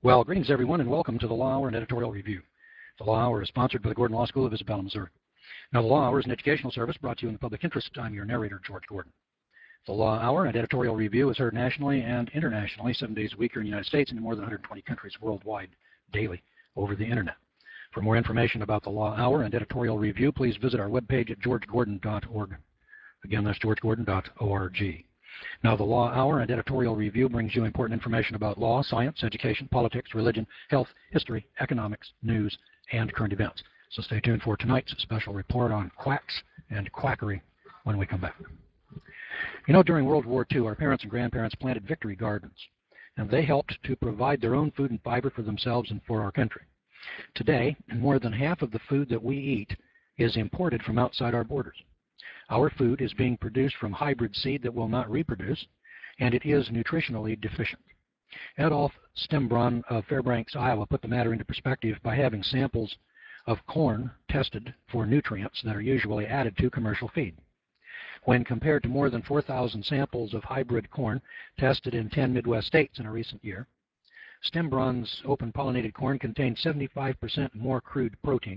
Well, greetings everyone, and welcome to the Law Hour and Editorial Review. The Law Hour is sponsored by the Gordon Law School of Isabella, Missouri. Now, the Law Hour is an educational service brought to you in the public interest. I'm your narrator, George Gordon. The Law Hour and Editorial Review is heard nationally and internationally 7 days a week here in the United States and in more than 120 countries worldwide daily over the internet. For more information about the Law Hour and Editorial Review, please visit our webpage at georgegordon.org. Again, that's georgegordon.org. Now, the Law Hour and Editorial Review brings you important information about law, science, education, politics, religion, health, history, economics, news, and current events. So stay tuned for tonight's special report on quacks and quackery when we come back. You know, during World War II, our parents and grandparents planted victory gardens, and they helped to provide their own food and fiber for themselves and for our country. Today, more than half of the food that we eat is imported from outside our borders. Our food is being produced from hybrid seed that will not reproduce, and it is nutritionally deficient. Adolf Stembron of Fairbanks, Iowa, put the matter into perspective by having samples of corn tested for nutrients that are usually added to commercial feed. When compared to more than 4,000 samples of hybrid corn tested in 10 Midwest states in a recent year, Stembron's open-pollinated corn contained 75% more crude protein,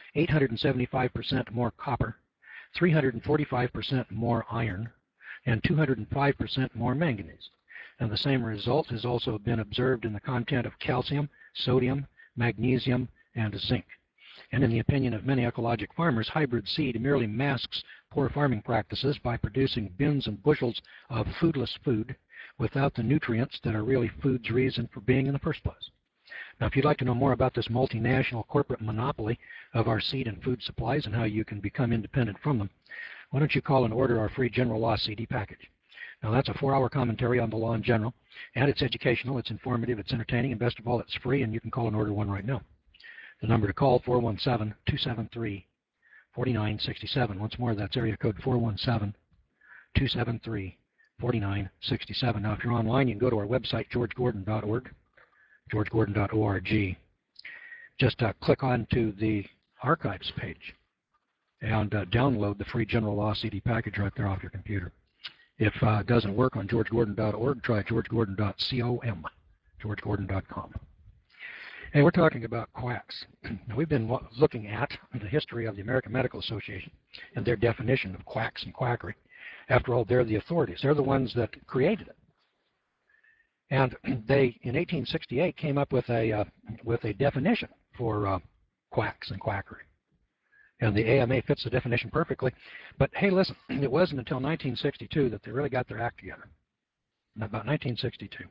875% more copper, 345% more iron, and 205% more manganese. And the same result has also been observed in the content of calcium, sodium, magnesium, and zinc. And in the opinion of many ecologic farmers, hybrid seed merely masks poor farming practices by producing bins and bushels of foodless food without the nutrients that are really food's reason for being in the first place. Now, if you'd like to know more about this multinational corporate monopoly of our seed and food supplies and how you can become independent from them, why don't you call and order our free General Law CD package. Now, that's a 4-hour commentary on the law in general, and it's educational, it's informative, it's entertaining, and best of all, it's free, and you can call and order one right now. The number to call, 417-273-4967. Once more, that's area code 417-273-4967. Now, if you're online, you can go to our website, georgegordon.org. georgegordon.org. Just click on to the archives page and download the free General Law CD package right there off your computer. If it doesn't work on georgegordon.org, try georgegordon.com, georgegordon.com. Hey, we're talking about quacks. Now, we've been looking at the history of the American Medical Association and their definition of quacks and quackery. After all, they're the authorities. They're the ones that created it. And they, in 1868, came up with a definition for quacks and quackery. And the AMA fits the definition perfectly. But hey, listen, it wasn't until 1962 that they really got their act together. About 1962.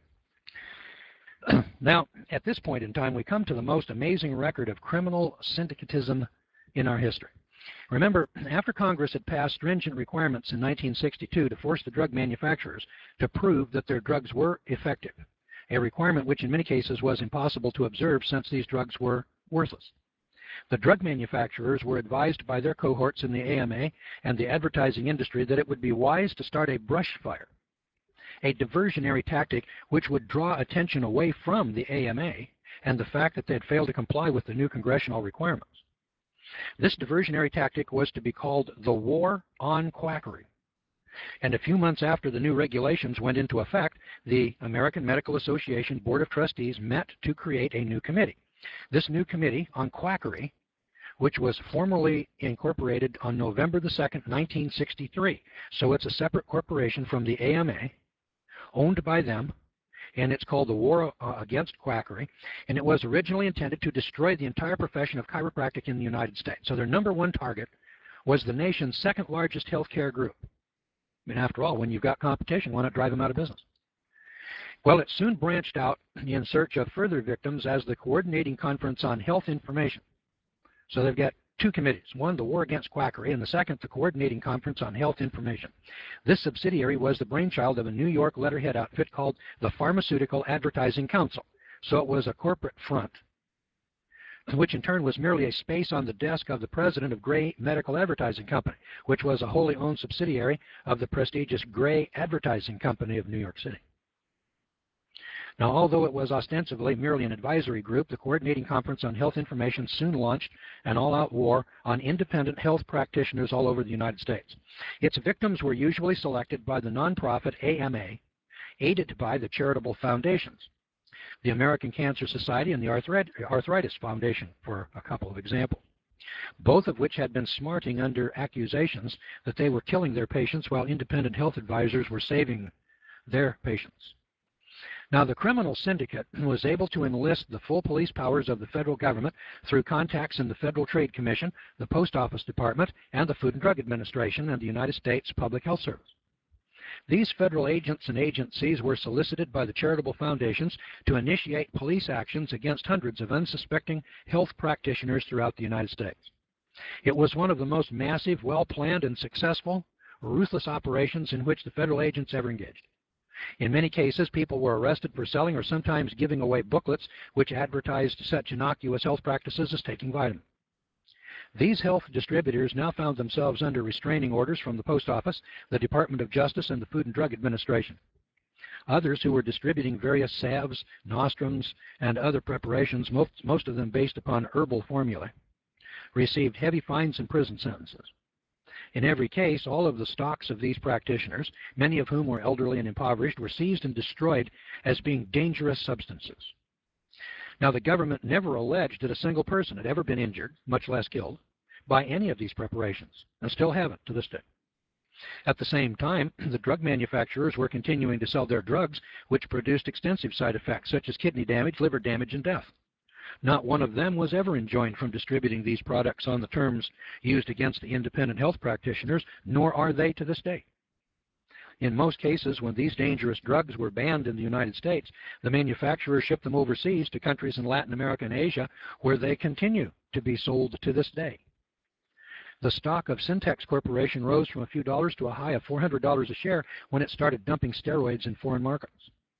Now, at this point in time, we come to the most amazing record of criminal syndicatism in our history. Remember, after Congress had passed stringent requirements in 1962 to force the drug manufacturers to prove that their drugs were effective, a requirement which in many cases was impossible to observe since these drugs were worthless. The drug manufacturers were advised by their cohorts in the AMA and the advertising industry that it would be wise to start a brush fire, a diversionary tactic which would draw attention away from the AMA and the fact that they had failed to comply with the new congressional requirements. This diversionary tactic was to be called the War on Quackery. And a few months after the new regulations went into effect, the American Medical Association Board of Trustees met to create a new committee. This new committee on quackery, which was formally incorporated on November the 2nd, 1963. So it's a separate corporation from the AMA, owned by them, and it's called the War Against Quackery, and it was originally intended to destroy the entire profession of chiropractic in the United States. So their number one target was the nation's second largest healthcare group. I mean, after all, when you've got competition, why not drive them out of business? Well, it soon branched out in search of further victims as the Coordinating Conference on Health Information. So they've got two committees, one the War Against Quackery, and the second the Coordinating Conference on Health Information. This subsidiary was the brainchild of a New York letterhead outfit called the Pharmaceutical Advertising Council. So it was a corporate front, which in turn was merely a space on the desk of the president of Gray Medical Advertising Company, which was a wholly owned subsidiary of the prestigious Gray Advertising Company of New York City. Now, although it was ostensibly merely an advisory group, the Coordinating Conference on Health Information soon launched an all-out war on independent health practitioners all over the United States. Its victims were usually selected by the nonprofit AMA, aided by the charitable foundations. the American Cancer Society and the Arthritis Foundation, for a couple of examples, both of which had been smarting under accusations that they were killing their patients while independent health advisors were saving their patients. Now, the criminal syndicate was able to enlist the full police powers of the federal government through contacts in the Federal Trade Commission, the Post Office Department, and the Food and Drug Administration and the United States Public Health Service. These federal agents and agencies were solicited by the charitable foundations to initiate police actions against hundreds of unsuspecting health practitioners throughout the United States. It was one of the most massive, well-planned, and successful, ruthless operations in which the federal agents ever engaged. In many cases, people were arrested for selling or sometimes giving away booklets which advertised such innocuous health practices as taking vitamins. These health distributors now found themselves under restraining orders from the Post Office, the Department of Justice, and the Food and Drug Administration. Others who were distributing various salves, nostrums, and other preparations, most of them based upon herbal formulae, received heavy fines and prison sentences. In every case, all of the stocks of these practitioners, many of whom were elderly and impoverished, were seized and destroyed as being dangerous substances. Now, the government never alleged that a single person had ever been injured, much less killed, by any of these preparations, and still haven't to this day. At the same time, the drug manufacturers were continuing to sell their drugs, which produced extensive side effects, such as kidney damage, liver damage, and death. Not one of them was ever enjoined from distributing these products on the terms used against the independent health practitioners, nor are they to this day. In most cases, when these dangerous drugs were banned in the United States, the manufacturers shipped them overseas to countries in Latin America and Asia, where they continue to be sold to this day. The stock of Syntex Corporation rose from a few dollars to a high of $400 a share when it started dumping steroids in foreign markets.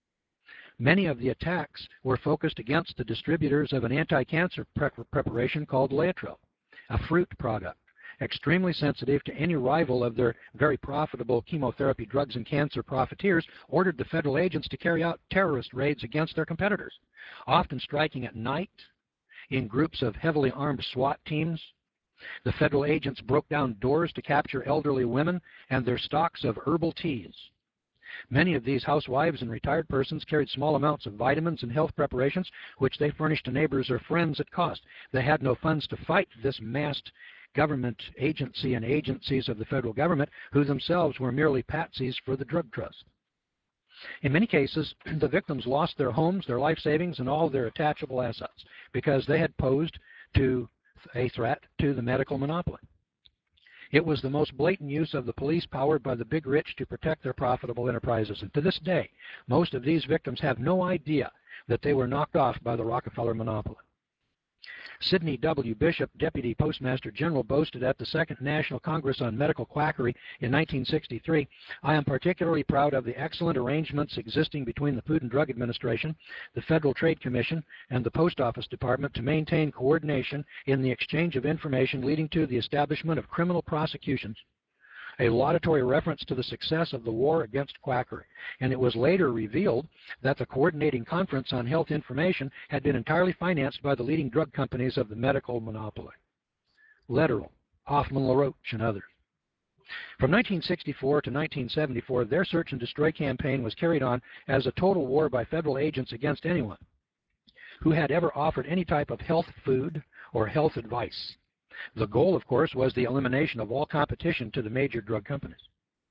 Many of the attacks were focused against the distributors of an anti-cancer preparation called Laetrile, a fruit product, extremely sensitive to any rival of their very profitable chemotherapy drugs, and cancer profiteers ordered the federal agents to carry out terrorist raids against their competitors, often striking at night in groups of heavily armed SWAT teams. The federal agents broke down doors to capture elderly women and their stocks of herbal teas. Many of these housewives and retired persons carried small amounts of vitamins and health preparations, which they furnished to neighbors or friends at cost. They had no funds to fight this massed government agency and agencies of the federal government, who themselves were merely patsies for the drug trust. In many cases, the victims lost their homes, their life savings, and all their attachable assets because they had posed to a threat to the medical monopoly. It was the most blatant use of the police powered by the big rich to protect their profitable enterprises. And to this day, most of these victims have no idea that they were knocked off by the Rockefeller monopoly. Sidney W. Bishop, Deputy Postmaster General, boasted at the Second National Congress on Medical Quackery in 1963, "I am particularly proud of the excellent arrangements existing between the Food and Drug Administration, the Federal Trade Commission, and the Post Office Department to maintain coordination in the exchange of information leading to the establishment of criminal prosecutions," a laudatory reference to the success of the war against quackery. And it was later revealed that the Coordinating Conference on Health Information had been entirely financed by the leading drug companies of the medical monopoly, Lederle, Hoffman-LaRoche, and others. From 1964 to 1974, their search and destroy campaign was carried on as a total war by federal agents against anyone who had ever offered any type of health food or health advice. The goal, of course, was the elimination of all competition to the major drug companies.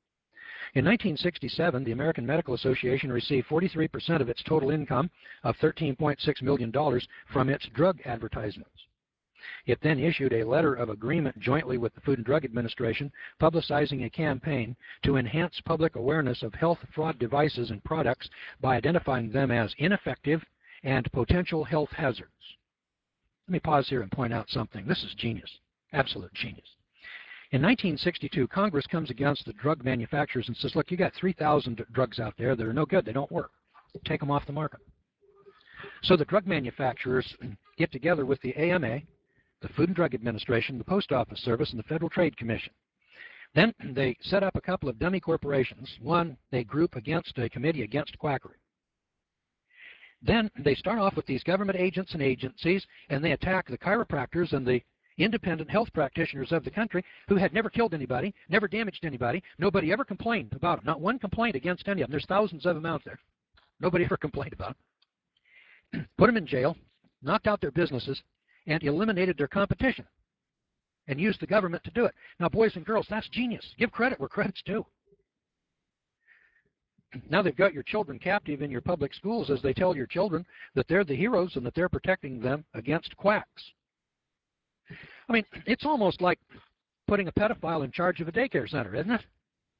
In 1967, the American Medical Association received 43% of its total income of $13.6 million from its drug advertisements. It then issued a letter of agreement jointly with the Food and Drug Administration, publicizing a campaign to enhance public awareness of health fraud devices and products by identifying them as ineffective and potential health hazards. Let me pause here and point out something. This is genius, absolute genius. In 1962, Congress comes against the drug manufacturers and says, look, you got 3,000 drugs out there that are no good. They don't work. Take them off the market. So the drug manufacturers get together with the AMA, the Food and Drug Administration, the Post Office Service, and the Federal Trade Commission. Then they set up a couple of dummy corporations. One, they group against a committee against quackery. Then they start off with these government agents and agencies, and they attack the chiropractors and the independent health practitioners of the country who had never killed anybody, never damaged anybody. Nobody ever complained about them. Not one complaint against any of them. There's thousands of them out there. Nobody ever complained about them. put them in jail, knocked out their businesses, and eliminated their competition, and used the government to do it. Now, boys and girls, that's genius. Give credit where credit's due. Now they've got your children captive in your public schools as they tell your children that they're the heroes and that they're protecting them against quacks. I mean, it's almost like putting a pedophile in charge of a daycare center, isn't it?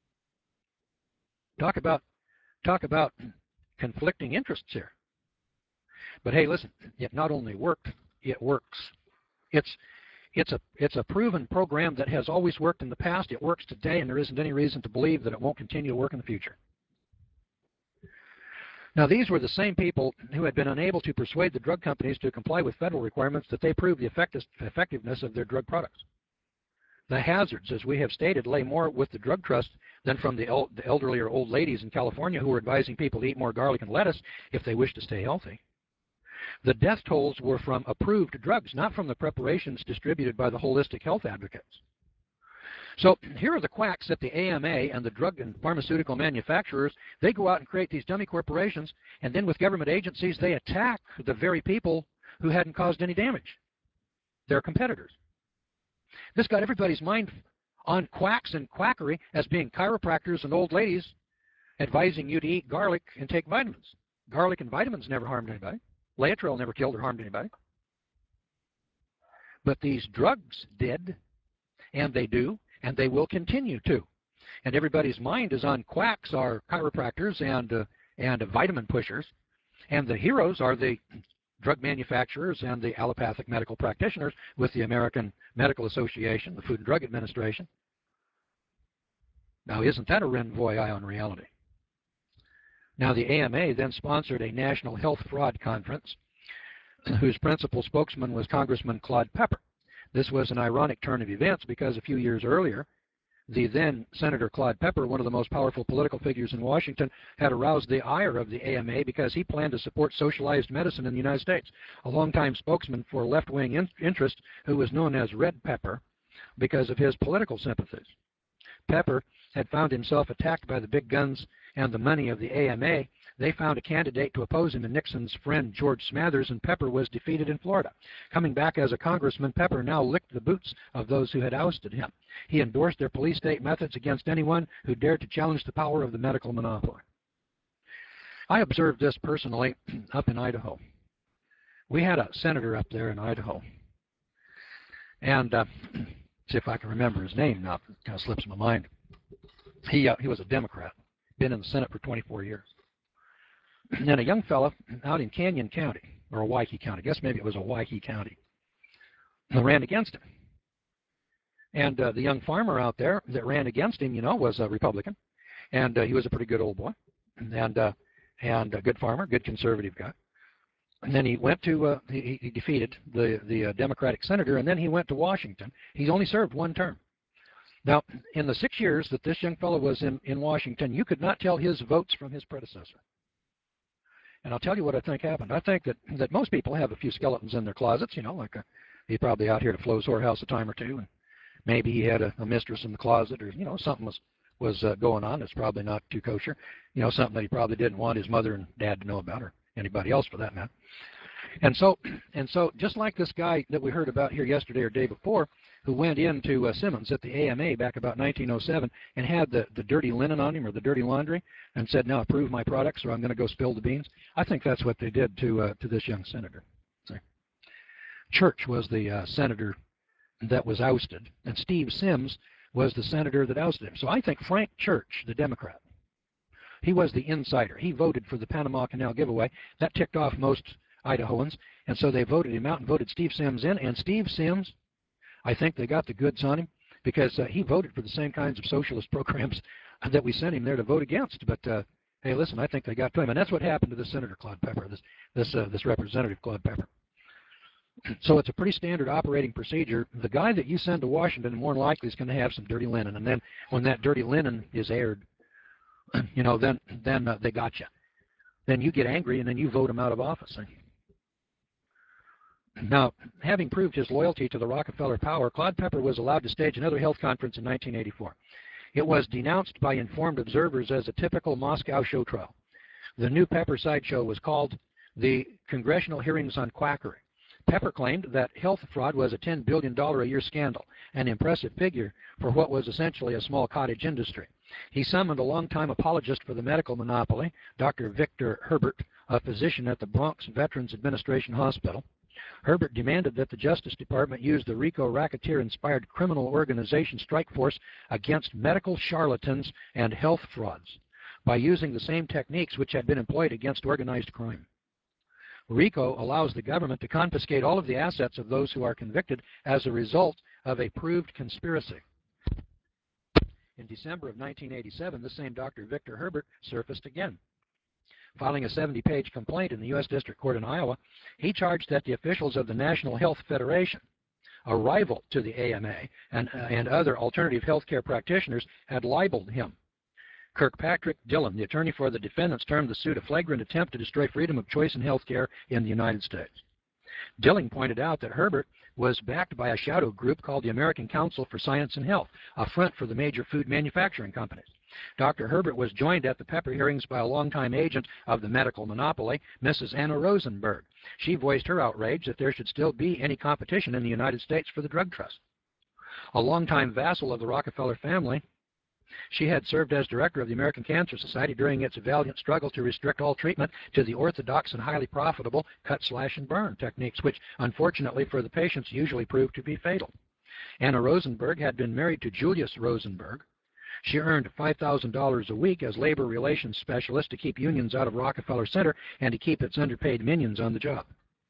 Talk about conflicting interests here. But hey, listen, it not only worked, it works. It's a proven program that has always worked in the past. It works today, and there isn't any reason to believe that it won't continue to work in the future. Now, these were the same people who had been unable to persuade the drug companies to comply with federal requirements that they prove the effectiveness of their drug products. The hazards, as we have stated, lay more with the drug trust than from the elderly or old ladies in California who were advising people to eat more garlic and lettuce if they wish to stay healthy. The death tolls were from approved drugs, not from the preparations distributed by the holistic health advocates. So here are the quacks at the AMA and the drug and pharmaceutical manufacturers. They go out and create these dummy corporations, and then with government agencies, they attack the very people who hadn't caused any damage, their competitors. This got everybody's mind on quacks and quackery as being chiropractors and old ladies advising you to eat garlic and take vitamins. Garlic and vitamins never harmed anybody. Laetrile never killed or harmed anybody. But these drugs did, and they do, and they will continue to. And everybody's mind is on quacks are chiropractors and vitamin pushers, and the heroes are the drug manufacturers and the allopathic medical practitioners with the American Medical Association, the Food and Drug Administration. Now, isn't that a renvoy on reality? Now, the AMA then sponsored a national health fraud conference whose principal spokesman was Congressman Claude Pepper. This was an ironic turn of events because a few years earlier, the then Senator Claude Pepper, one of the most powerful political figures in Washington, had aroused the ire of the AMA because he planned to support socialized medicine in the United States. A longtime spokesman for left-wing interest who was known as Red Pepper because of his political sympathies. Pepper had found himself attacked by the big guns and the money of the AMA. They found a candidate to oppose him in Nixon's friend George Smathers, and Pepper was defeated in Florida. Coming back as a congressman, Pepper now licked the boots of those who had ousted him. He endorsed their police state methods against anyone who dared to challenge the power of the medical monopoly. I observed this personally up in Idaho. We had a senator up there in Idaho, and see if I can remember his name now. It kind of slips my mind. He was a Democrat, been in the Senate for 24 years. And a young fellow out in Canyon County, or Owyhee County, I guess maybe it was Owyhee County, ran against him. And the young farmer out there that ran against him, you know, was a Republican. And he was a pretty good old boy, and a good farmer, good conservative guy. And then he went to, he defeated the Democratic senator, and then he went to Washington. He only served one term. Now, in the 6 years that this young fellow was in Washington, you could not tell his votes from his predecessor. And I'll tell you what I think happened. I think that most people have a few skeletons in their closets, you know, like he's probably out here to Flo's whorehouse a time or two, and maybe he had a mistress in the closet, or, you know, something was going on that's probably not too kosher, you know, something that he probably didn't want his mother and dad to know about, or anybody else for that matter. And so just like this guy that we heard about here yesterday or day before, who went into Simmons at the AMA back about 1907 and had the dirty linen on him, or the dirty laundry, and said, now approve my products or I'm going to go spill the beans. I think that's what they did to this young senator. See? Church was the senator that was ousted, and Steve Sims was the senator that ousted him. So I think Frank Church, the Democrat, he was the insider. He voted for the Panama Canal giveaway. That ticked off most Idahoans, and so they voted him out and voted Steve Sims in. And Steve Sims, I think they got the goods on him because he voted for the same kinds of socialist programs that we sent him there to vote against. But hey, listen, I think they got to him, and that's what happened to this Senator Claude Pepper, this Representative Claude Pepper. So it's a pretty standard operating procedure. The guy that you send to Washington more than likely is going to have some dirty linen, and then when that dirty linen is aired, you know, then they got you. Then you get angry, and then you vote him out of office. Now, having proved his loyalty to the Rockefeller power, Claude Pepper was allowed to stage another health conference in 1984. It was denounced by informed observers as a typical Moscow show trial. The new Pepper sideshow was called the congressional hearings on quackery. Pepper claimed that health fraud was a $10 billion a year scandal, an impressive figure for what was essentially a small cottage industry. He summoned a longtime apologist for the medical monopoly, Dr. Victor Herbert, a physician at the Bronx Veterans Administration Hospital. Herbert demanded that the Justice Department use the RICO racketeer-inspired criminal organization strike force against medical charlatans and health frauds by using the same techniques which had been employed against organized crime. RICO allows the government to confiscate all of the assets of those who are convicted as a result of a proved conspiracy. In December of 1987, the same Dr. Victor Herbert surfaced again. Filing a 70-page complaint in the U.S. District Court in Iowa, he charged that the officials of the National Health Federation, a rival to the AMA, and other alternative health care practitioners had libeled him. Kirkpatrick Dillon, the attorney for the defendants, termed the suit a flagrant attempt to destroy freedom of choice in health care in the United States. Dillon pointed out that Herbert was backed by a shadow group called the American Council for Science and Health, a front for the major food manufacturing companies. Dr. Herbert was joined at the Pepper hearings by a longtime agent of the medical monopoly, Mrs. Anna Rosenberg. She voiced her outrage that there should still be any competition in the United States for the drug trust. A longtime vassal of the Rockefeller family, she had served as director of the American Cancer Society during its valiant struggle to restrict all treatment to the orthodox and highly profitable cut, slash, and burn techniques, which, unfortunately for the patients, usually proved to be fatal. Anna Rosenberg had been married to Julius Rosenberg. She earned $5,000 a week as labor relations specialist to keep unions out of Rockefeller Center and to keep its underpaid minions on the job.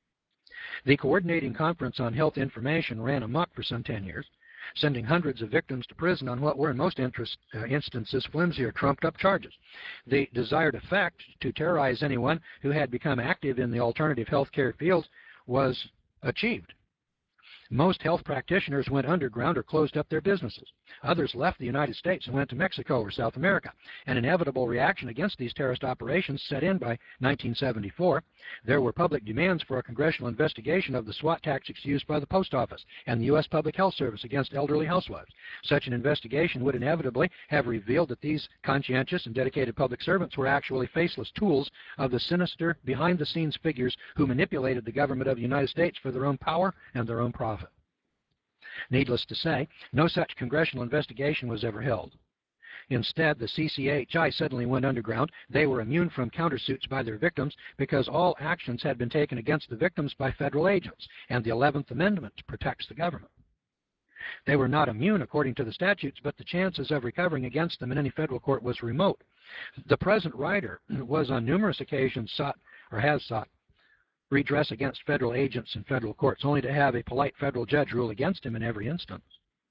The Coordinating Conference on Health Information ran amok for some 10 years, sending hundreds of victims to prison on what were in most instances flimsy or trumped-up charges. The desired effect, to terrorize anyone who had become active in the alternative health care field, was achieved. Most health practitioners went underground or closed up their businesses. Others left the United States and went to Mexico or South America. An inevitable reaction against these terrorist operations set in by 1974. There were public demands for a congressional investigation of the SWAT tactics used by the Post Office and the U.S. Public Health Service against elderly housewives. Such an investigation would inevitably have revealed that these conscientious and dedicated public servants were actually faceless tools of the sinister, behind-the-scenes figures who manipulated the government of the United States for their own power and their own profit. Needless to say, no such congressional investigation was ever held. Instead, the CCHI suddenly went underground. They were immune from countersuits by their victims because all actions had been taken against the victims by federal agents, and the 11th Amendment protects the government. They were not immune according to the statutes, but the chances of recovering against them in any federal court was remote. The present writer was on numerous occasions sought, or has sought, redress against federal agents in federal courts, only to have a polite federal judge rule against him in every instance.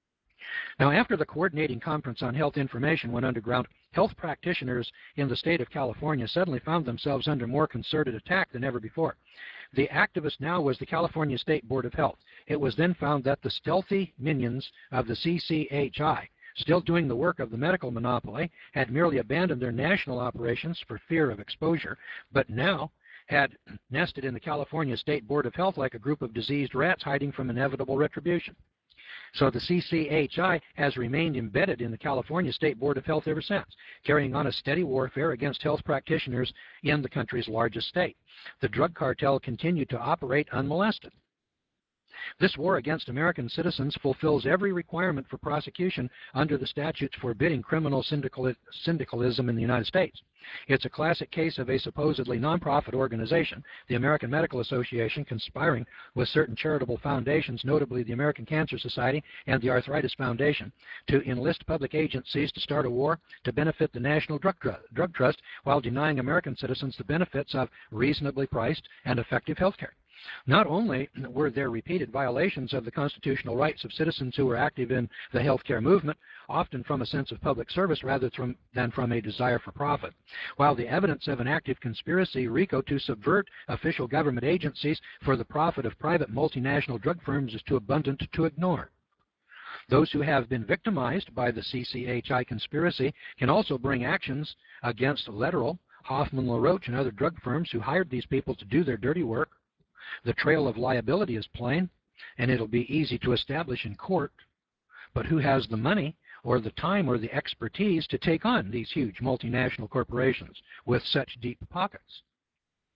Now, after the Coordinating Conference on Health Information went underground, health practitioners in the state of California suddenly found themselves under more concerted attack than ever before. The activist now was the California State Board of Health. It was then found that the stealthy minions of the CCHI, still doing the work of the medical monopoly, had merely abandoned their national operations for fear of exposure, but now had nested in the California State Board of Health like a group of diseased rats hiding from inevitable retribution. So the CCHI has remained embedded in the California State Board of Health ever since, carrying on a steady warfare against health practitioners in the country's largest state. The drug cartel continued to operate unmolested. This war against American citizens fulfills every requirement for prosecution under the statutes forbidding criminal syndicalism in the United States. It's a classic case of a supposedly nonprofit organization, the American Medical Association, conspiring with certain charitable foundations, notably the American Cancer Society and the Arthritis Foundation, to enlist public agencies to start a war to benefit the National Drug Trust while denying American citizens the benefits of reasonably priced and effective health care. Not only were there repeated violations of the constitutional rights of citizens who were active in the healthcare movement, often from a sense of public service rather than from a desire for profit, while the evidence of an active conspiracy, RICO, to subvert official government agencies for the profit of private multinational drug firms is too abundant to ignore. Those who have been victimized by the CCHI conspiracy can also bring actions against Lederal, Hoffman LaRoche, and other drug firms who hired these people to do their dirty work. The trail of liability is plain, and it'll be easy to establish in court, but who has the money or the time or the expertise to take on these huge multinational corporations with such deep pockets?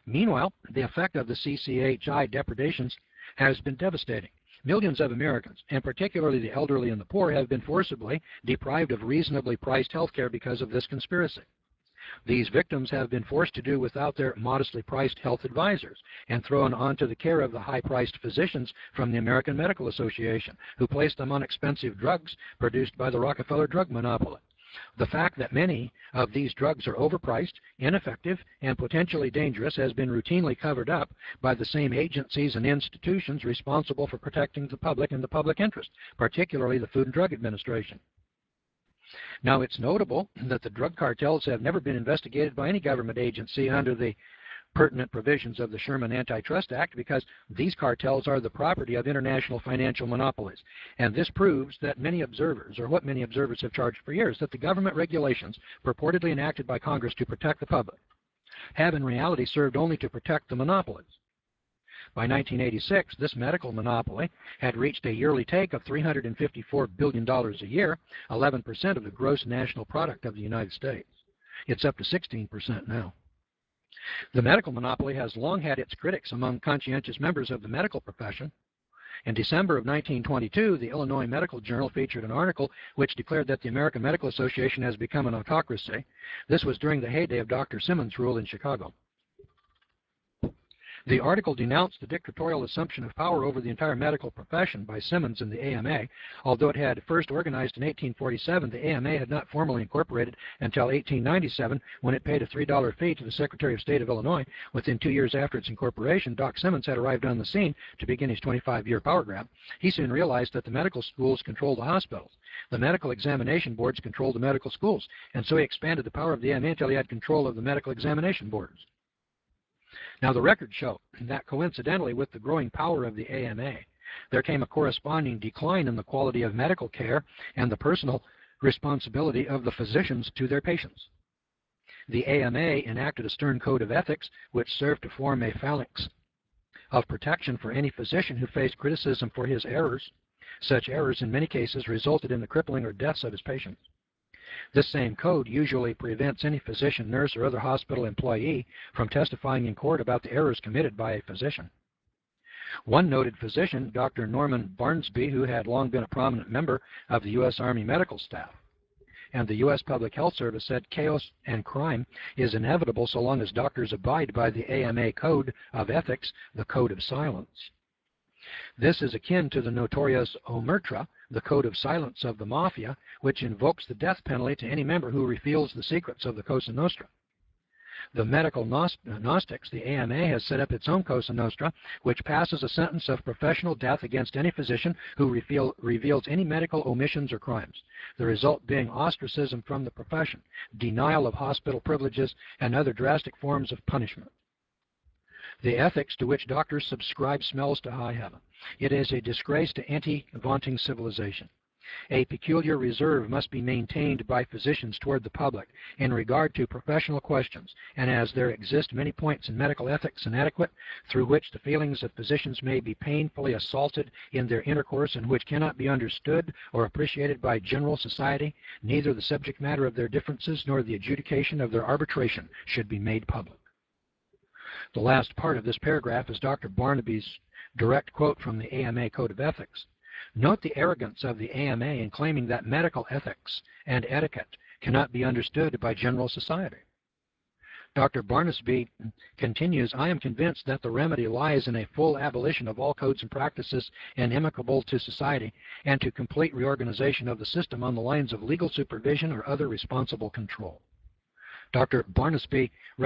Meanwhile, the effect of the CCHI depredations has been devastating. Millions of Americans, and particularly the elderly and the poor, have been forcibly deprived of reasonably priced health care because of this conspiracy. These victims have been forced to do without their modestly priced health advisors and thrown onto the care of the high-priced physicians from the American Medical Association, who place them on expensive drugs produced by the Rockefeller drug monopoly. The fact that many of these drugs are overpriced, ineffective, and potentially dangerous has been routinely covered up by the same agencies and institutions responsible for protecting the public and the public interest, particularly the Food and Drug Administration. Now, it's notable that the drug cartels have never been investigated by any government agency under the pertinent provisions of the Sherman Antitrust Act, because these cartels are the property of international financial monopolies. And this proves that many observers, or what many observers have charged for years, that the government regulations purportedly enacted by Congress to protect the public have in reality served only to protect the monopolies. By 1986, this medical monopoly had reached a yearly take of $354 billion a year, 11% of the gross national product of the United States. It's up to 16% now. The medical monopoly has long had its critics among conscientious members of the medical profession. In December of 1922, the Illinois Medical Journal featured an article which declared that the American Medical Association has become an autocracy. This was during the heyday of Dr. Simmons' rule in Chicago. The article denounced the dictatorial assumption of power over the entire medical profession by Simmons and the AMA. Although it had first organized in 1847, the AMA had not formally incorporated until 1897, when it paid a $3 fee to the Secretary of State of Illinois. Within 2 years after its incorporation, Doc Simmons had arrived on the scene to begin his 25-year power grab. He soon realized that the medical schools controlled the hospitals. The medical examination boards controlled the medical schools, and so he expanded the power of the AMA until he had control of the medical examination boards. Now, the records show that coincidentally with the growing power of the AMA, there came a corresponding decline in the quality of medical care and the personal responsibility of the physicians to their patients. The AMA enacted a stern code of ethics which served to form a phalanx of protection for any physician who faced criticism for his errors. Such errors in many cases resulted in the crippling or deaths of his patients. This same code usually prevents any physician, nurse, or other hospital employee from testifying in court about the errors committed by a physician. One noted physician, Dr. Norman Barnsby, who had long been a prominent member of the U.S. Army medical staff, and the U.S. Public Health Service, said chaos and crime is inevitable so long as doctors abide by the AMA Code of Ethics, the Code of Silence. This is akin to the notorious Omerta, the code of silence of the mafia, which invokes the death penalty to any member who reveals the secrets of the Cosa Nostra. The medical Gnostics, the AMA, has set up its own Cosa Nostra, which passes a sentence of professional death against any physician who reveals any medical omissions or crimes, the result being ostracism from the profession, denial of hospital privileges, and other drastic forms of punishment. The ethics to which doctors subscribe smells to high heaven. It is a disgrace to anti-vaunting civilization. A peculiar reserve must be maintained by physicians toward the public in regard to professional questions, and as there exist many points in medical ethics inadequate through which the feelings of physicians may be painfully assaulted in their intercourse and which cannot be understood or appreciated by general society, neither the subject matter of their differences nor the adjudication of their arbitration should be made public. The last part of this paragraph is Dr. Barnaby's direct quote from the AMA Code of Ethics. Note the arrogance of the AMA in claiming that medical ethics and etiquette cannot be understood by general society. Dr. Barnaby continues, I am convinced that the remedy lies in a full abolition of all codes and practices inimical to society and to complete reorganization of the system on the lines of legal supervision or other responsible control. Dr. Barnaby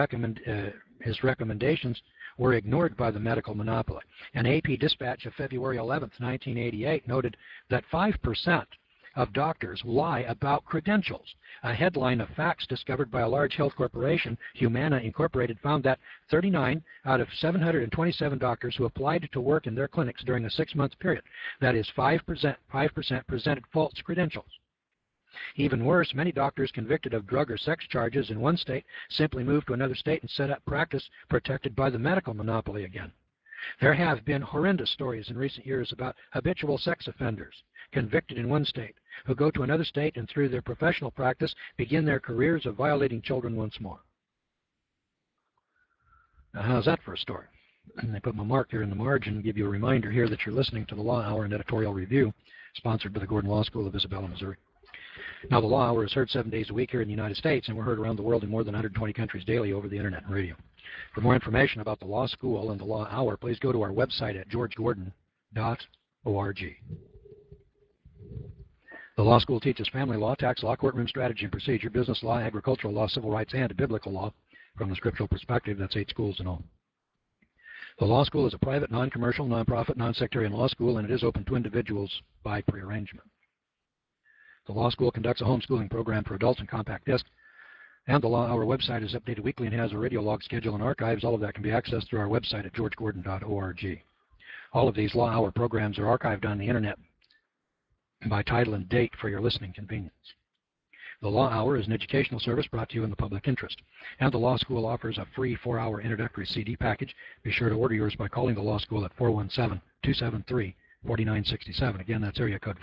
his recommendations were ignored by the medical monopoly. An AP dispatch of February 11, 1988 noted that 5% of doctors lie about credentials. A headline of facts discovered by a large health corporation, Humana Incorporated, found that 39 out of 727 doctors who applied to work in their clinics during a 6-month period, that is 5% presented false credentials. Even worse, many doctors convicted of drug or sex charges in one state simply moved to another state and set up practice protected by the medical monopoly again. There have been horrendous stories in recent years about habitual sex offenders convicted in one state who go to another state and through their professional practice begin their careers of violating children once more. Now, how's that for a story? And I put my mark here in the margin and give you a reminder here that you're listening to the Law Hour and Editorial Review, sponsored by the Gordon Law School of Isabella, Missouri. Now, the Law Hour is heard 7 days a week here in the United States, and we're heard around the world in more than 120 countries daily over the internet and radio. For more information about the Law School and the Law Hour, please go to our website at georgegordon.org. The law school teaches family law, tax law, courtroom strategy and procedure, business law, agricultural law, civil rights, and biblical law from the scriptural perspective. That's 8 schools in all. The law school is a private, non-commercial, non-profit, non-sectarian law school, and it is open to individuals by prearrangement. The law school conducts a homeschooling program for adults in compact disc, and the Law Hour website is updated weekly and has a radio log schedule and archives. All of that can be accessed through our website at georgegordon.org. All of these Law Hour programs are archived on the internet by title and date for your listening convenience. The Law Hour is an educational service brought to you in the public interest, and the Law School offers a free 4-hour introductory CD package. Be sure to order yours by calling the Law School at 417-273-4967. Again, that's area code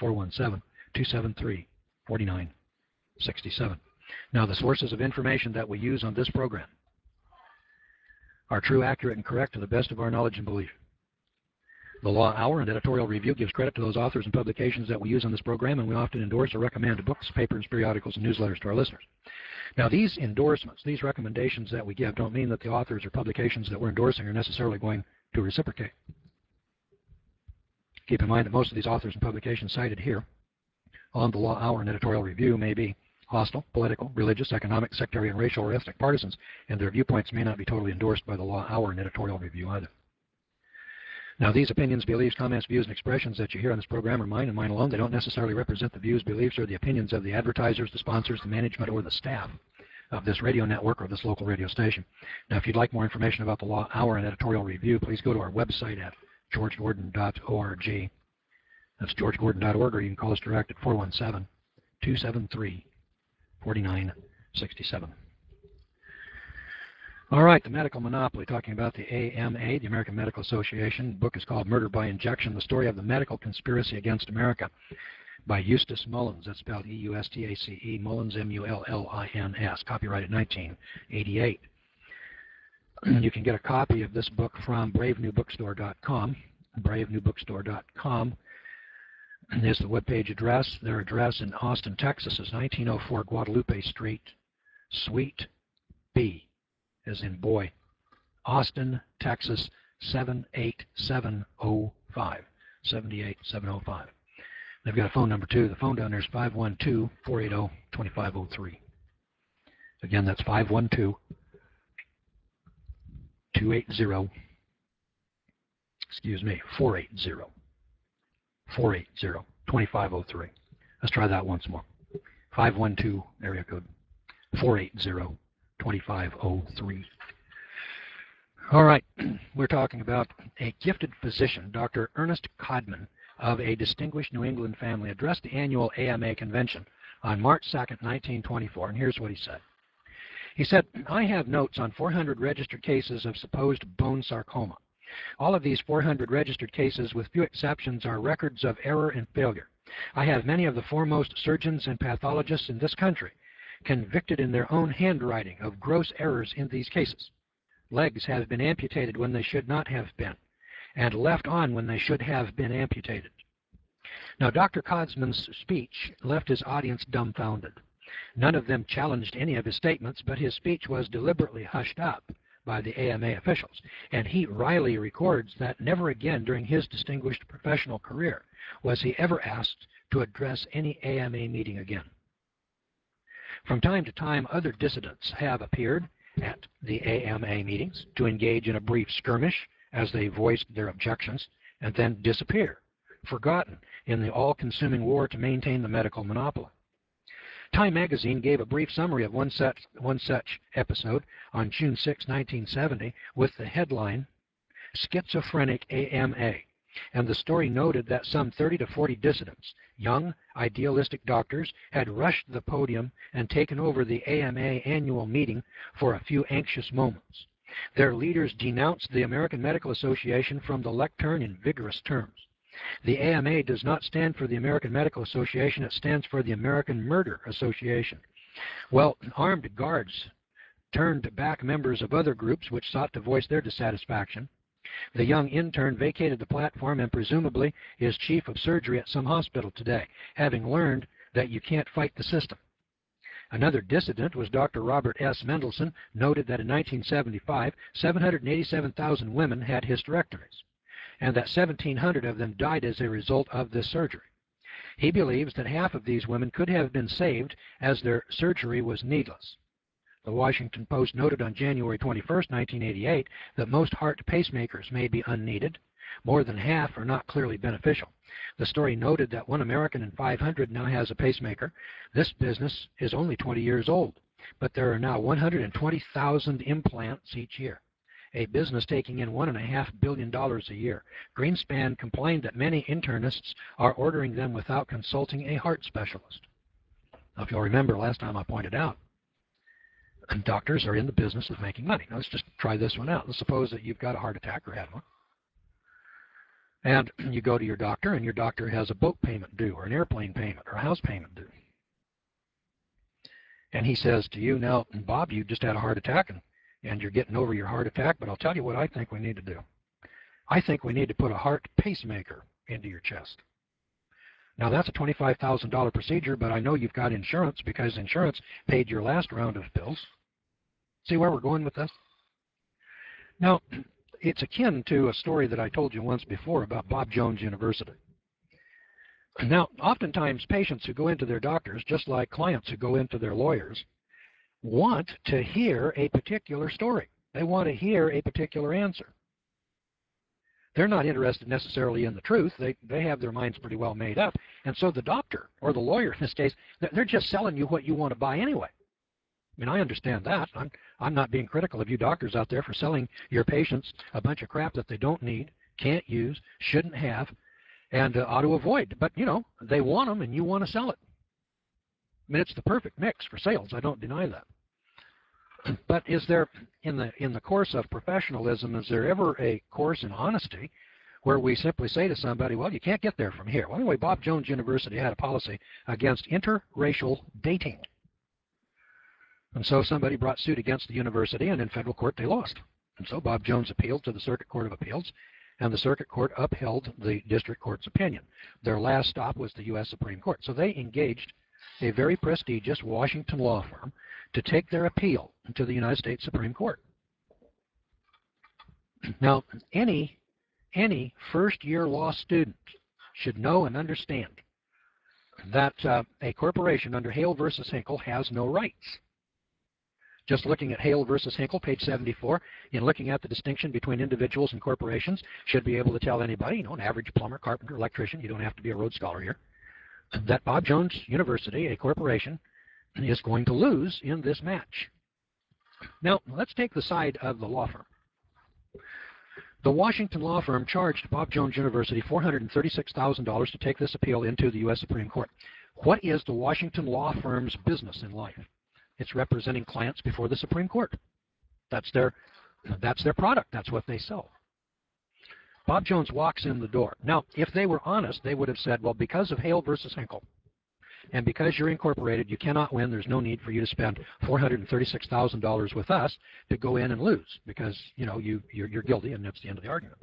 417-273-4967. Now, the sources of information that we use on this program are true, accurate, and correct to the best of our knowledge and belief. The Law Hour and Editorial Review gives credit to those authors and publications that we use on this program, and we often endorse or recommend books, papers, periodicals, and newsletters to our listeners. Now, these endorsements, these recommendations that we give don't mean that the authors or publications that we're endorsing are necessarily going to reciprocate. Keep in mind that most of these authors and publications cited here on the Law Hour and Editorial Review may be hostile, political, religious, economic, sectarian, racial, or ethnic partisans, and their viewpoints may not be totally endorsed by the Law Hour and Editorial Review either. Now, these opinions, beliefs, comments, views, and expressions that you hear on this program are mine and mine alone. They don't necessarily represent the views, beliefs, or the opinions of the advertisers, the sponsors, the management, or the staff of this radio network or this local radio station. Now, if you'd like more information about the Law Hour and Editorial Review, please go to our website at georgegordon.org. That's georgegordon.org, or you can call us direct at 417-273-4967. All right, the medical monopoly, talking about the AMA, the American Medical Association. The book is called Murder by Injection, The Story of the Medical Conspiracy Against America by Eustace Mullins. That's spelled E-U-S-T-A-C-E, Mullins, M-U-L-L-I-N-S, copyrighted 1988. You can get a copy of this book from bravenewbookstore.com, bravenewbookstore.com. There's the webpage address. Their address in Austin, Texas is 1904 Guadalupe Street, Suite B, as in boy, Austin, Texas, 78705, 78705. They've got a phone number too. The phone down there is 512-480-2503. Again, that's 512-280, excuse me, 480-2503. Let's try that once more. 512, area code, 480-2503. All right, we're talking about a gifted physician, Dr. Ernest Codman, of a distinguished New England family, addressed the annual AMA convention on March 2nd, 1924, and here's what he said. He said, "I have notes on 400 registered cases of supposed bone sarcoma. All of these 400 registered cases, with few exceptions, are records of error and failure. I have many of the foremost surgeons and pathologists in this country convicted in their own handwriting of gross errors in these cases. Legs have been amputated when they should not have been, and left on when they should have been amputated." Now, Dr. Codman's speech left his audience dumbfounded. None of them challenged any of his statements, but his speech was deliberately hushed up by the AMA officials, and he wryly records that never again during his distinguished professional career was he ever asked to address any AMA meeting again. From time to time, other dissidents have appeared at the AMA meetings to engage in a brief skirmish as they voiced their objections and then disappear, forgotten in the all-consuming war to maintain the medical monopoly. Time magazine gave a brief summary of one such episode on June 6, 1970, with the headline, "Schizophrenic AMA," and the story noted that some 30 to 40 dissidents, young, idealistic doctors, had rushed the podium and taken over the AMA annual meeting for a few anxious moments. Their leaders denounced the American Medical Association from the lectern in vigorous terms. The AMA does not stand for the American Medical Association, it stands for the American Murder Association. Well, armed guards turned back members of other groups which sought to voice their dissatisfaction. The young intern vacated the platform and presumably is chief of surgery at some hospital today, having learned that you can't fight the system. Another dissident was Dr. Robert S. Mendelsohn, noted that in 1975, 787,000 women had hysterectomies, and that 1,700 of them died as a result of this surgery. He believes that half of these women could have been saved as their surgery was needless. The Washington Post noted on January 21, 1988, that most heart pacemakers may be unneeded. More than half are not clearly beneficial. The story noted that 1 American in 500 now has a pacemaker. This business is only 20 years old, but there are now 120,000 implants each year, a business taking in $1.5 billion a year. Greenspan complained that many internists are ordering them without consulting a heart specialist. Now, if you'll remember last time I pointed out, doctors are in the business of making money. Now, let's just try this one out. Let's suppose that you've got a heart attack or had one, and you go to your doctor, and your doctor has a boat payment due, or an airplane payment, or a house payment due. And he says to you, now, Bob, you just had a heart attack, and you're getting over your heart attack, but I'll tell you what I think we need to do. I think we need to put a heart pacemaker into your chest. Now, that's a $25,000 procedure, but I know you've got insurance because insurance paid your last round of bills. See where we're going with this? Now, it's akin to a story that I told you once before about Bob Jones University. Now, oftentimes patients who go into their doctors, just like clients who go into their lawyers, want to hear a particular story. They want to hear a particular answer. They're not interested necessarily in the truth. They have their minds pretty well made up. And so the doctor, or the lawyer in this case, they're just selling you what you want to buy anyway. I mean, I understand that. I'm not being critical of you doctors out there for selling your patients a bunch of crap that they don't need, can't use, shouldn't have, and ought to avoid. But, you know, they want them and you want to sell it. I mean, it's the perfect mix for sales. I don't deny that. But is there, in the course of professionalism, is there ever a course in honesty where we simply say to somebody, well, you can't get there from here? Well, anyway, Bob Jones University had a policy against interracial dating. And so somebody brought suit against the university, and in federal court they lost. And so Bob Jones appealed to the Circuit Court of Appeals, and the Circuit Court upheld the District Court's opinion. Their last stop was the U.S. Supreme Court. So they engaged a very prestigious Washington law firm to take their appeal to the United States Supreme Court. Now, any first-year law student should know and understand that a corporation under Hale versus Hinkle has no rights. Just looking at Hale versus Hinkle, page 74, in looking at the distinction between individuals and corporations, should be able to tell anybody, you know, an average plumber, carpenter, electrician, you don't have to be a Rhodes Scholar here, that Bob Jones University, a corporation, is going to lose in this match. Now, let's take the side of the law firm. The Washington law firm charged Bob Jones University $436,000 to take this appeal into the U.S. Supreme Court. What is the Washington law firm's business in life? It's representing clients before the Supreme Court. That's their product. That's what they sell. Bob Jones walks in the door. Now, if they were honest, they would have said, well, because of Hale versus Hinkle, and because you're incorporated, you cannot win. There's no need for you to spend $436,000 with us to go in and lose because, you know, you're guilty, and that's the end of the argument.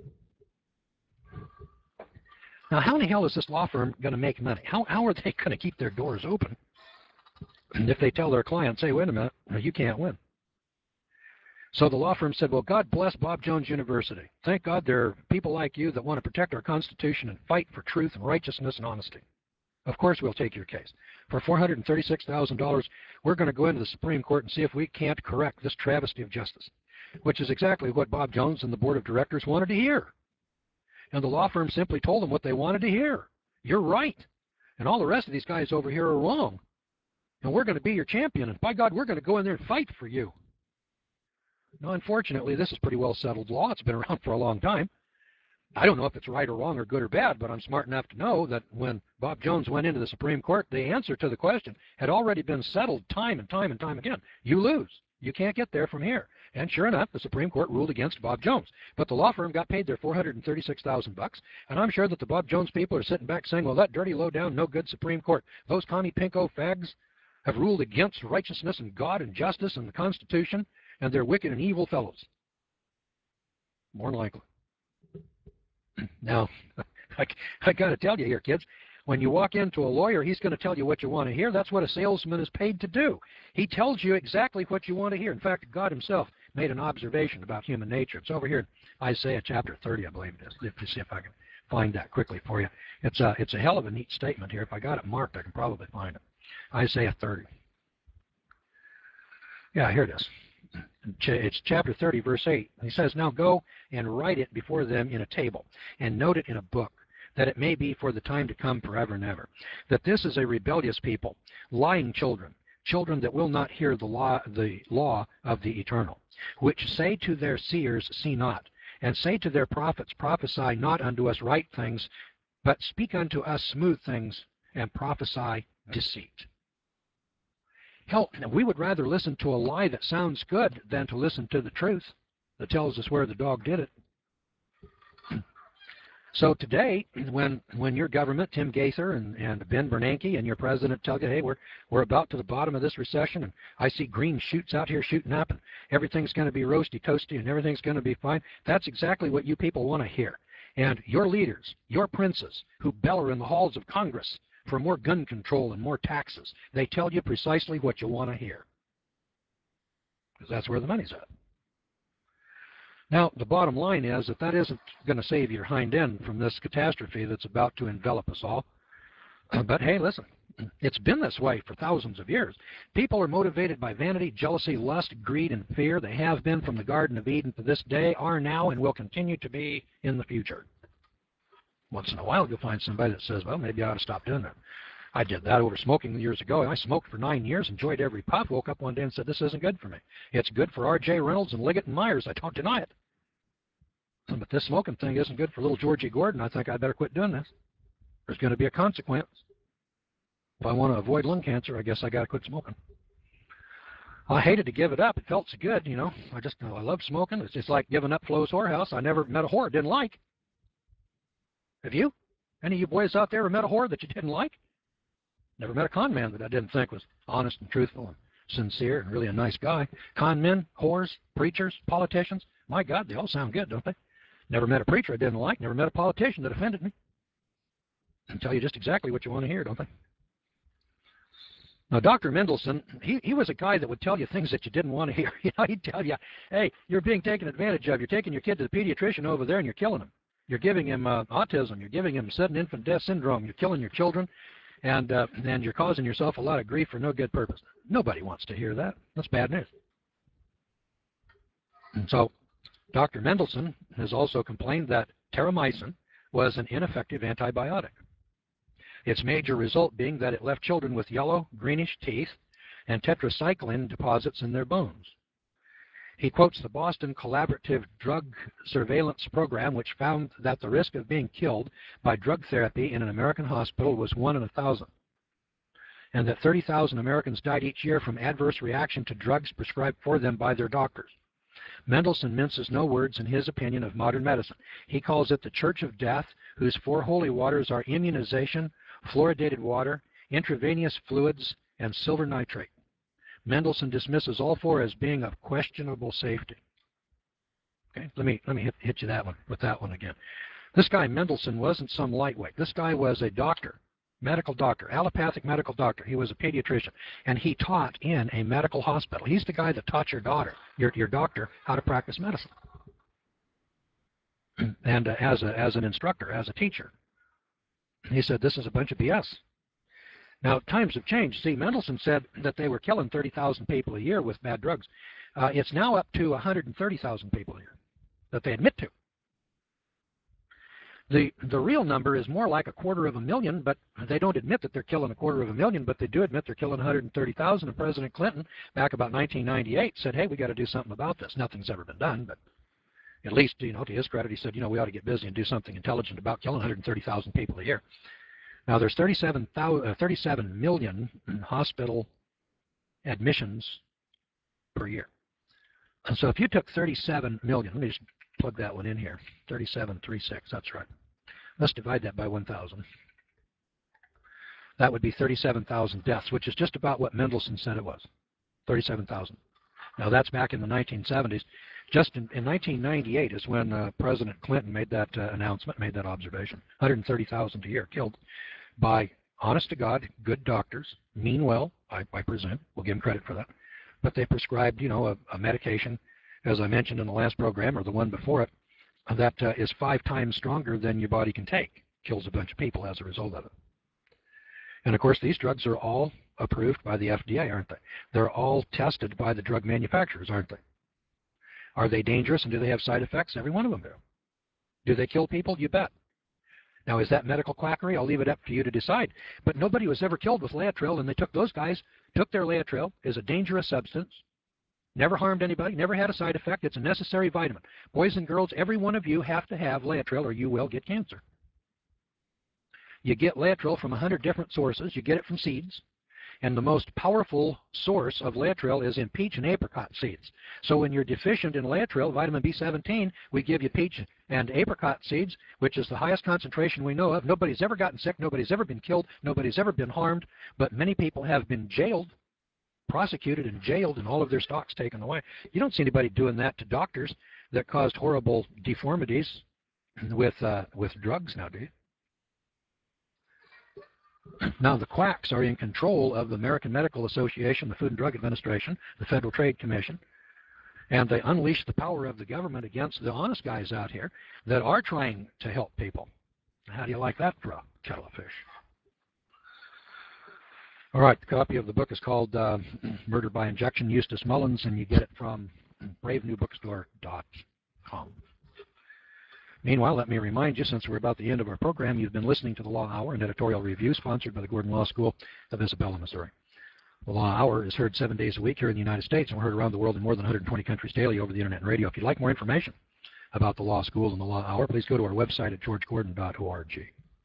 Now, how in the hell is this law firm going to make money? How are they going to keep their doors open if they tell their clients, hey, wait a minute, you can't win? So the law firm said, well, God bless Bob Jones University. Thank God there are people like you that want to protect our Constitution and fight for truth and righteousness and honesty. Of course we'll take your case. For $436,000, we're going to go into the Supreme Court and see if we can't correct this travesty of justice, which is exactly what Bob Jones and the board of directors wanted to hear. And the law firm simply told them what they wanted to hear. You're right. And all the rest of these guys over here are wrong. And we're going to be your champion. And by God, we're going to go in there and fight for you. Now, unfortunately, this is pretty well settled law. It's been around for a long time. I don't know if it's right or wrong or good or bad, but I'm smart enough to know that when Bob Jones went into the Supreme Court, the answer to the question had already been settled time and time and time again. You lose. You can't get there from here. And sure enough, the Supreme Court ruled against Bob Jones. But the law firm got paid their $436,000, and I'm sure that the Bob Jones people are sitting back saying, well, that dirty, low-down, no-good Supreme Court, those commie pinko fags have ruled against righteousness and God and justice and the Constitution, and they're wicked and evil fellows. More than likely. Now, I got to tell you here, kids, when you walk into a lawyer, he's going to tell you what you want to hear. That's what a salesman is paid to do. He tells you exactly what you want to hear. In fact, God himself made an observation about human nature. It's over here in Isaiah chapter 30, I believe it is. Let me see if I can find that quickly for you. It's a hell of a neat statement here. If I got it marked, I can probably find it. Isaiah 30. Yeah, here it is. It's chapter 30, verse 8. He says, "Now go and write it before them in a table, and note it in a book, that it may be for the time to come forever and ever. That this is a rebellious people, lying children, children that will not hear the law of the Eternal, which say to their seers, see not, and say to their prophets, prophesy not unto us right things, but speak unto us smooth things, and prophesy deceit." Hell, we would rather listen to a lie that sounds good than to listen to the truth that tells us where the dog did it. So today, when your government, Tim Gaither and Ben Bernanke and your president tell you, hey, we're about to the bottom of this recession, and I see green shoots out here shooting up, and everything's going to be roasty toasty, and everything's going to be fine, that's exactly what you people want to hear. And your leaders, your princes, who bellow in the halls of Congress for more gun control and more taxes, they tell you precisely what you want to hear. Because that's where the money's at. Now, the bottom line is that isn't going to save your hind end from this catastrophe that's about to envelop us all. But hey, listen, it's been this way for thousands of years. People are motivated by vanity, jealousy, lust, greed, and fear. They have been from the Garden of Eden to this day, are now, and will continue to be in the future. Once in a while, you'll find somebody that says, well, maybe I ought to stop doing that. I did that over smoking years ago. I smoked for 9 years, enjoyed every puff, woke up one day and said, this isn't good for me. It's good for R.J. Reynolds and Liggett and Myers. I don't deny it. But this smoking thing isn't good for little Georgie Gordon. I think I better quit doing this. There's going to be a consequence. If I want to avoid lung cancer, I guess I got to quit smoking. I hated to give it up. It felt so good, you know. I love smoking. It's just like giving up Flo's whorehouse. I never met a whore I didn't like. Have you? Any of you boys out there ever met a whore that you didn't like? Never met a con man that I didn't think was honest and truthful and sincere and really a nice guy. Con men, whores, preachers, politicians. My God, they all sound good, don't they? Never met a preacher I didn't like. Never met a politician that offended me. They tell you just exactly what you want to hear, don't they? Now, Dr. Mendelsohn, he was a guy that would tell you things that you didn't want to hear. You know, he'd tell you, hey, you're being taken advantage of. You're taking your kid to the pediatrician over there and you're killing him. You're giving him autism. You're giving him sudden infant death syndrome. You're killing your children. And you're causing yourself a lot of grief for no good purpose. Nobody wants to hear that. That's bad news. And so Dr. Mendelsohn has also complained that terramycin was an ineffective antibiotic. Its major result being that it left children with yellow, greenish teeth and tetracycline deposits in their bones. He quotes the Boston Collaborative Drug Surveillance Program, which found that the risk of being killed by drug therapy in an American hospital was 1 in 1,000, and that 30,000 Americans died each year from adverse reaction to drugs prescribed for them by their doctors. Mendelsohn minces no words in his opinion of modern medicine. He calls it the Church of Death, whose 4 holy waters are immunization, fluoridated water, intravenous fluids, and silver nitrate. Mendelsohn dismisses all 4 as being of questionable safety. Okay, let me hit you that one with that one again. This guy Mendelsohn wasn't some lightweight. This guy was a doctor, medical doctor, allopathic medical doctor. He was a pediatrician, and he taught in a medical hospital. He's the guy that taught your doctor, how to practice medicine, and as an instructor, as a teacher. He said this is a bunch of BS. Now, times have changed. See, Mendelsohn said that they were killing 30,000 people a year with bad drugs. It's now up to 130,000 people a year that they admit to. The real number is more like 250,000, but they don't admit that they're killing 250,000, but they do admit they're killing 130,000. And President Clinton, back about 1998, said, hey, we got to do something about this. Nothing's ever been done, but at least, you know, to his credit, he said, you know, we ought to get busy and do something intelligent about killing 130,000 people a year. Now, there's 37 million hospital admissions per year. And so if you took 37 million, let me just plug that one in here, 3736, that's right. Let's divide that by 1,000. That would be 37,000 deaths, which is just about what Mendelsohn said it was, 37,000. Now that's back in the 1970s. Just in 1998 is when President Clinton made that announcement, made that observation. 130,000 a year killed by, honest to God, good doctors, mean well, I presume. We'll give them credit for that. But they prescribed, a medication, as I mentioned in the last program or the one before it, that is 5 times stronger than your body can take. Kills a bunch of people as a result of it. And of course, these drugs are all approved by the FDA, aren't they? They're all tested by the drug manufacturers, aren't they? Are they dangerous and do they have side effects? Every one of them do. Do they kill people? You bet. Now, is that medical quackery? I'll leave it up to you to decide. But nobody was ever killed with Laetrile, and they took those guys, took their Laetrile, is a dangerous substance, never harmed anybody, never had a side effect. It's a necessary vitamin. Boys and girls, every one of you have to have Laetrile or you will get cancer. You get Laetrile from 100 different sources. You get it from seeds. And the most powerful source of Laetrile is in peach and apricot seeds. So when you're deficient in Laetrile, vitamin B17, we give you peach and apricot seeds, which is the highest concentration we know of. Nobody's ever gotten sick. Nobody's ever been killed. Nobody's ever been harmed. But many people have been jailed, prosecuted and jailed, and all of their stocks taken away. You don't see anybody doing that to doctors that caused horrible deformities with drugs now, do you? Now, the quacks are in control of the American Medical Association, the Food and Drug Administration, the Federal Trade Commission, and they unleash the power of the government against the honest guys out here that are trying to help people. How do you like that for a kettle of fish? All right, the copy of the book is called Murder by Injection, Eustace Mullins, and you get it from bravenewbookstore.com. Meanwhile, let me remind you, since we're about the end of our program, you've been listening to the Law Hour, an editorial review sponsored by the Gordon Law School of Isabella, Missouri. The Law Hour is heard 7 days a week here in the United States, and we're heard around the world in more than 120 countries daily over the internet and radio. If you'd like more information about the Law School and the Law Hour, please go to our website at georgegordon.org.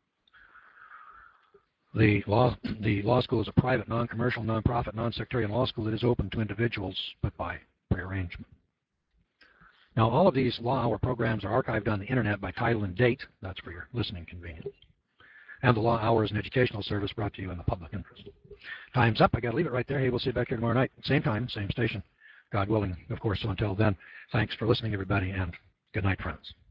The law school is a private, non-commercial, non-profit, non-sectarian law school that is open to individuals, but by prearrangement. Now, all of these Law Hour programs are archived on the internet by title and date. That's for your listening convenience. And the Law Hour is an educational service brought to you in the public interest. Time's up. I got to leave it right there. Hey, we'll see you back here tomorrow night. Same time, same station. God willing, of course. So until then, thanks for listening, everybody, and good night, friends.